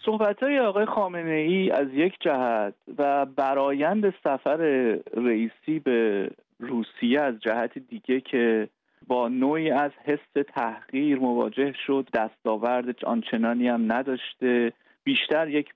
صحبت‌های آقای خامنه‌ای از یک جهت و برآیند سفر رئیسی به روسیه از جهت دیگه که با نوعی از حس تحقیر مواجه شد، دستاورد آنچنانی هم نداشته، بیشتر یک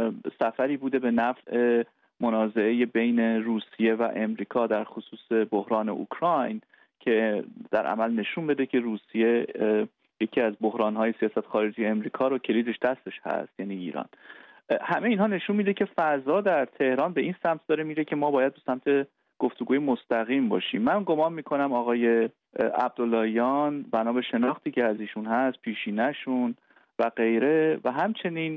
سفری بوده به نفع منازعه بین روسیه و امریکا در خصوص بحران اوکراین که در عمل نشون بده که روسیه یکی از بحران‌های سیاست خارجی امریکا رو کلیدش دستش هست، یعنی ایران. همه اینها نشون میده که فضا در تهران به این سمت داره میره که ما باید به سمت گفتگوی مستقیم باشیم. من گمان میکنم آقای عبداللهیان بنا به شناختی که از ایشون هست، پیشینه‌شون و غیره و همچنین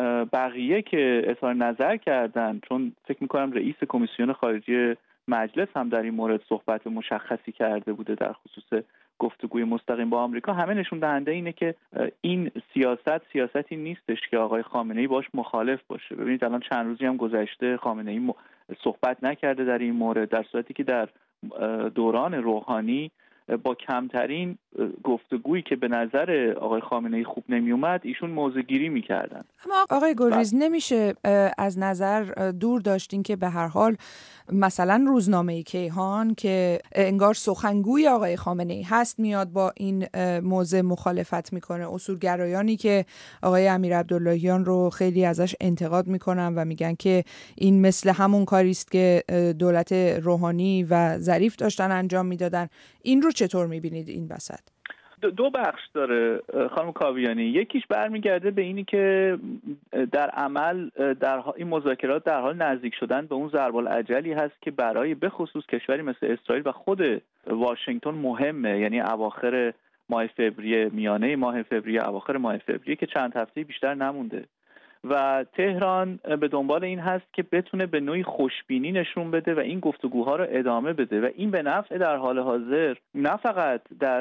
بقیه که اظهار نظر کردن، چون فکر میکنم رئیس کمیسیون خارجی مجلس هم در این مورد صحبت مشخصی کرده بوده در خصوص گفتگوی مستقیم با آمریکا، همه نشون دهنده اینه که این سیاستی نیستش که آقای خامنه‌ای باش مخالف باشه. ببینید الان چند روزی هم گذشته خامنه‌ای صحبت نکرده در این مورد، در صورتی که در دوران روحانی با کمترین گفتگویی که به نظر آقای خامنه‌ای خوب نمی اومد ایشون موضع گیری می‌کردن. اما آقای گلریز نمیشه از نظر دور داشتین که به هر حال مثلا روزنامه کیهان که انگار سخنگوی آقای خامنه‌ای هست میاد با این موضع مخالفت میکنه، اصولگرایانی که آقای امیر عبداللهیان رو خیلی ازش انتقاد میکنن و میگن که این مثل همون کاری است که دولت روحانی و ظریف داشتن انجام میدادن. این رو چطور میبینید این وسط؟ دو بخش داره خانم کاویانی. یکیش برمیگرده به اینی که در عمل در این مذاکرات در حال نزدیک شدن به اون ضرب العجلی هست که برای به خصوص کشوری مثل اسرائیل و خود واشنگتن مهمه، یعنی اواخر ماه فوریه، میانه ماه فوریه، اواخر ماه فوریه که چند هفته بیشتر نمونده و تهران به دنبال این هست که بتونه به نوعی خوشبینی نشون بده و این گفتگوها رو ادامه بده و این به نفع در حال حاضر نه فقط در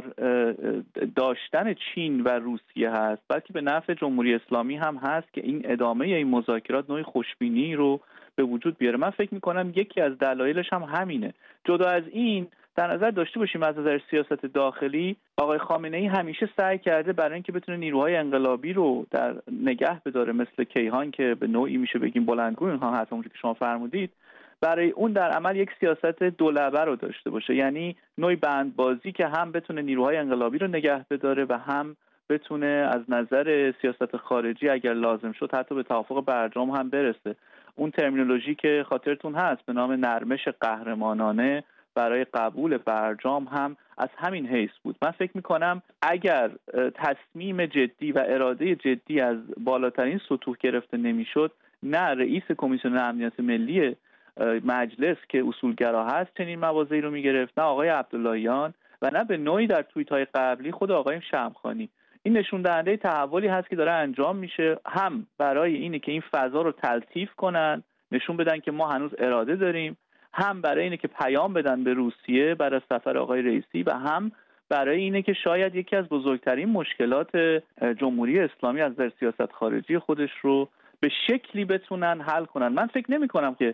داشتن چین و روسیه هست بلکه به نفع جمهوری اسلامی هم هست که این ادامه این مذاکرات نوعی خوشبینی رو به وجود بیاره. من فکر می‌کنم یکی از دلایلش هم همینه. جدا از این در نظر داشته باشیم از نظر سیاست داخلی آقای خامنه‌ای همیشه سعی کرده برای اینکه بتونه نیروهای انقلابی رو در نگه بداره مثل کیهان که به نوعی میشه بگیم بلندگو اینها هست اونجوری که شما فرمودید، برای اون در عمل یک سیاست دولبه رو داشته باشه، یعنی نوعی بندبازی که هم بتونه نیروهای انقلابی رو نگه بداره و هم بتونه از نظر سیاست خارجی اگر لازم شد حتی به توافق برجام هم برسه. اون ترمینولوژی که خاطرتون هست به نام نرمش قهرمانانه برای قبول برجام هم از همین حیث بود. من فکر میکنم اگر تصمیم جدی و اراده جدی از بالاترین سطوح گرفته نمیشد، نه رئیس کمیسیون امنیت ملی مجلس که اصولگرا هست چنین مواضعی رو میگرفت، نه آقای عبداللهیان و نه به نوعی در توییت‌های قبلی خود آقای شمخانی. این نشون دهنده تحولی هست که داره انجام میشه، هم برای اینه که این فضا رو تلطیف کنن، نشون بدن که ما هنوز اراده داریم، هم برای اینه که پیام بدن به روسیه برای سفر آقای رئیسی و هم برای اینه که شاید یکی از بزرگترین مشکلات جمهوری اسلامی از در سیاست خارجی خودش رو به شکلی بتونن حل کنن. من فکر نمی کنم که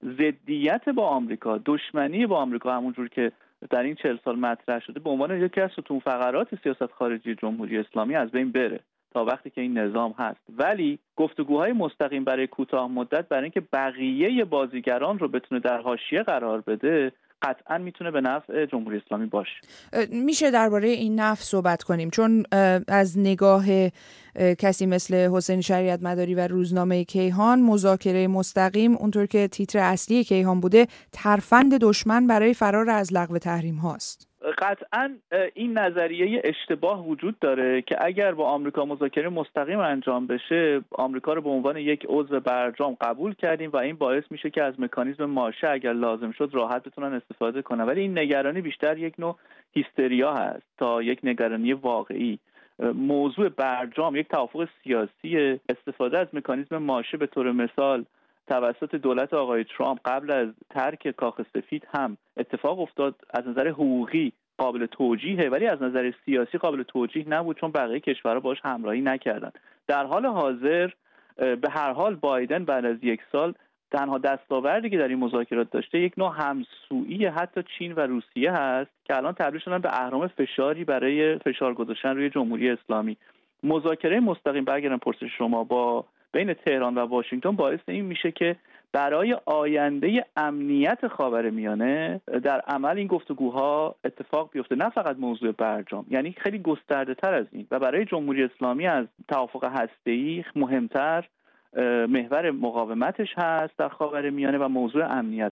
ضدیت با آمریکا، دشمنی با آمریکا همونجور که در این 40 سال مطرح شده به عنوان یکی از ستون فقرات سیاست خارجی جمهوری اسلامی از بین بره تا وقتی که این نظام هست. ولی گفتگوهای مستقیم برای کوتاه مدت برای اینکه بقیه بازیگران رو بتونه در حاشیه قرار بده قطعا میتونه به نفع جمهوری اسلامی باشه. میشه درباره این نفع صحبت کنیم، چون از نگاه کسی مثل حسین شریعت مداری و روزنامه کیهان مذاکره مستقیم اونطور که تیتر اصلی کیهان بوده ترفند دشمن برای فرار از لغو تحریم هاست. قطعا این نظریه اشتباه وجود داره که اگر با آمریکا مذاکره مستقیم انجام بشه آمریکا رو به عنوان یک عضو برجام قبول کردیم و این باعث میشه که از مکانیزم ماشه اگر لازم شد راحت بتونن استفاده کنن، ولی این نگرانی بیشتر یک نوع هیستریا هست تا یک نگرانی واقعی. موضوع برجام یک توافق سیاسی، استفاده از مکانیزم ماشه به طور مثال توسط دولت آقای ترامپ قبل از ترک کاخ سفید هم اتفاق افتاد، از نظر حقوقی قابل توجیهه ولی از نظر سیاسی قابل توجیه نبود چون بقیه کشورها باش همراهی نکردن. در حال حاضر به هر حال بایدن بعد از یک سال تنها دستاوردی که در این مذاکرات داشته یک نوع همسویی حتی چین و روسیه هست که الان تبدیل شدن به اهرم فشاری برای فشار گذاشتن روی جمهوری اسلامی. مذاکره مستقیم برگردم پرسش شما با بین تهران و واشنگتن باعث این میشه که برای آینده امنیت خاورمیانه در عمل این گفتگوها اتفاق بیفته، نه فقط موضوع برجام، یعنی خیلی گسترده تر از این. و برای جمهوری اسلامی از توافق هسته‌ای مهمتر محور مقاومتش هست در خاورمیانه و موضوع امنیت